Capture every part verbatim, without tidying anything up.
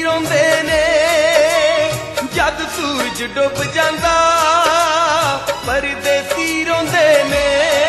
ਰੋਂਦੇ ਨੇ ਜਦ ਸੂਰਜ ਡੁੱਬ ਜਾਂਦਾ ਪਰਦੇਸੀ ਰੋਂਦੇ ਨੇ।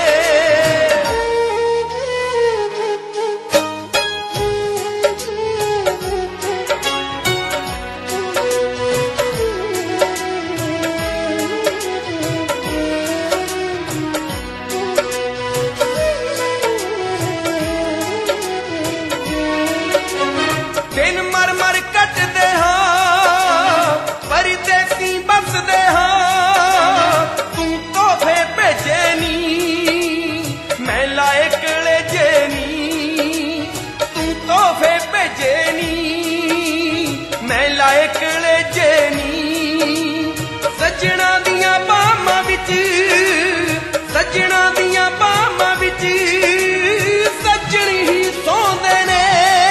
ਦਿਨ ਮਰ ਮਰ ਕੱਟਦੇ ਹਾਂ ਪਰਦੇਸੀ ਬਸਦੇ ਹਾਂ ਤੂੰ ਤੋਹਫੇ ਭੇਜੇ ਨੀ ਮੈਂ ਲਾਇਕ ਲੇਜੇ ਨੀ ਤੂੰ ਤੋਹਫੇ ਭੇਜੇ ਨੀ ਮੈਂ ਲਾਇਕ ਲੇਜੇ ਨੀ ਸੱਜਣਾ ਦੀਆਂ ਬਾਹਾਂ ਵਿੱਚ ਸੱਜਣਾ ਦੀਆਂ ਬਾਹਾਂ ਵਿੱਚ ਸੱਜਣੀ ਹੀ ਸੌਂਦੇ ਨੇ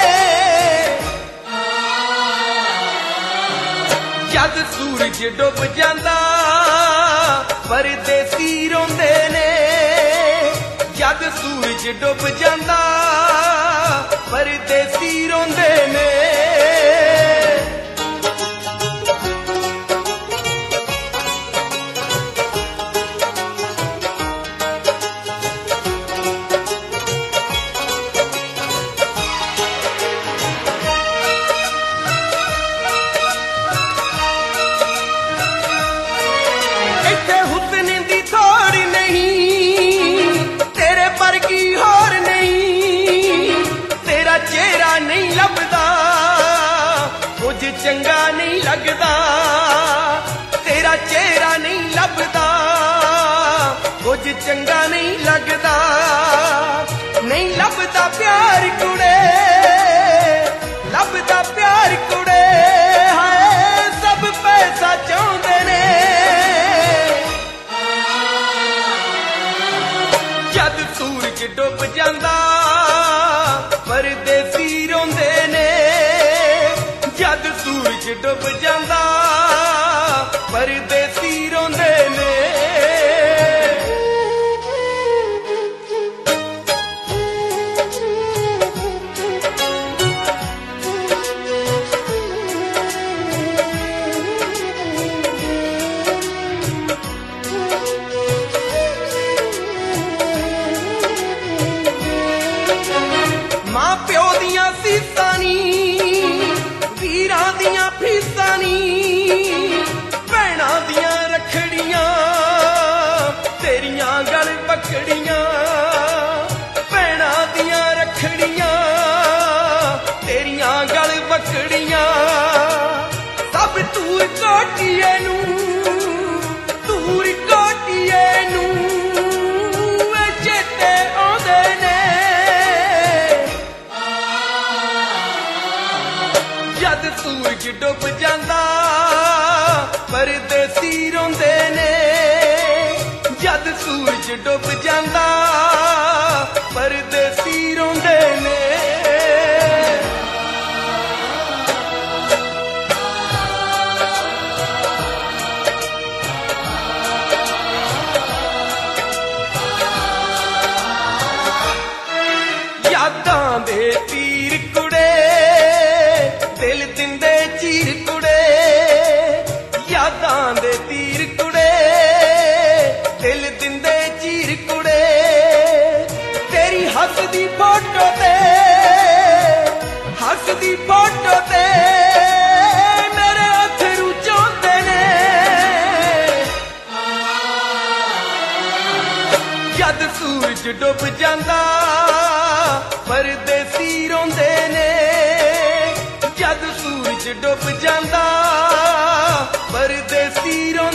ਜਦ ਸੂਰਜ ਡੁੱਬ ਜਾਂਦਾ ਪਰਦੇਸੀ ਰੋਂਦੇ ਨੇ ਜਦ ਸੂਰਜ ਡੁੱਬ ਜਾਂਦਾ ਪਰਦੇਸੀ ਰੋਂਦੇ ਨੇ। ਇੱਥੇ ਹੁਸਨ ਦੀ ਥੋੜ ਨਹੀਂ ਤੇਰੇ ਵਰਗੀ ਹੋਰ ਨਹੀਂ ਤੇਰਾ ਚਿਹਰਾ ਨਹੀਂ ਲੱਭਦਾ ਕੁਝ ਚੰਗਾ ਨਹੀਂ ਲੱਗਦਾ ਤੇਰਾ ਚਿਹਰਾ ਨਹੀਂ ਲੱਭਦਾ ਕੁਝ ਚੰਗਾ ਨਹੀਂ ਲੱਗਦਾ ਨਹੀਂ ਲੱਭਦਾ ਪਿਆਰ ਕੁੜੇ ਲੱਭਦਾ ਪਿਆਰ ਕੁੜੇ ਹਾਏ ਸਭ ਪੈਸਾ ਚਾਹੁੰਦੇ ਨੇ ਜਦ ਸੂਰਜ ਡੁੱਬ ਜਾਂਦਾ ਪਰਦੇਸੀ ਰੋਂਦੇ ਨੇ ਜਦ ਸੂਰਜ ਡੁੱਬ ਜਾਂਦਾ ਪਰਦੇਸੀ ਰੋਂਦੇ ਨੇ। ਮਾਂ ਪਿਓ ਦੀਆਂ ਸੀਸਾਂ ਨੀ ਵੀਰਾਂ ਦੀਆਂ ਫੀਸਾਂ ਨੀ ਭੈਣਾਂ ਦੀਆਂ ਰੱਖੜੀਆਂ ਤੇਰੀਆਂ ਗਲ ਪਕੜੀਆਂ ਭੈਣਾਂ ਦੀਆਂ ਰੱਖੜੀਆਂ ਤੇਰੀਆਂ ਗਲ ਪਕੜੀਆਂ ਸਭ ਤੂਰ ਕੋਟੀਏ ਨੂੰ ਤੂਰ ਕੋਟੀਏ ਨੂੰ ਚੇਤੇ ਆਉਂਦੇ ਨੇ ਜਦ ਸੂਰਜ ਡੁੱਬ ਜਾਂਦਾ ਪਰਦੇਸੀ ਰੋਂਦੇ ਨੇ ਜਦ ਸੂਰਜ ਡੁੱਬ ਜਾਂਦਾ ਪਰਦੇਸੀ ਰੋਂਦੇ ਨੇ। ਯਾਦਾਂ ਦੇ ਤੀਰ ਕੁੜੇ ਦਿਲ ਦਿੰਦੇ ਚੀਰ ਕੁੜੇ ਯਾਦਾਂ ਦੇ ਤੀਰ ਕੁੜੇ ਦਿਲ ਦਿੰਦੇ ਚੀਰ ਕੁੜੇ ਤੇਰੀ ਹੱਸਦੀ ਫੋਟੋ ਤੇ ਹੱਸਦੀ ਫੋਟੋ ਤੇ ਮੇਰੇ ਅਥਰੂ ਚੋਂਦੇ ਨੇ ਜਦ ਸੂਰਜ ਡੁੱਬ ਜਾਂਦਾ ਪਰਦੇਸੀ ਰੋਂਦੇ ਨੇ ਜਦ ਸੂਰਜ ਡੁੱਬ ਜਾਂਦਾ ਪਰਦੇਸੀ ਰੋਂਦੇ